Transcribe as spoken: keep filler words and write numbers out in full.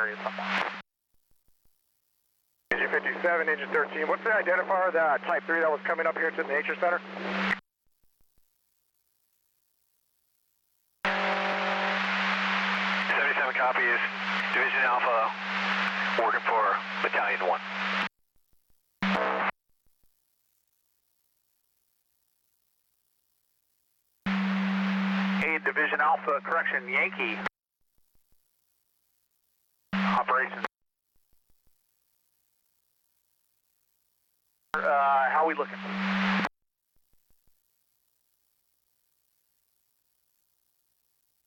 area somewhere. Engine fifty-seven, engine thirteen. What's the identifier, the type three that was coming up here to the Nature Center? seventy-seven copies. Division Alpha, working for Battalion one. Hey, Division Alpha, correction, Yankee. Operations. Uh, how are we looking?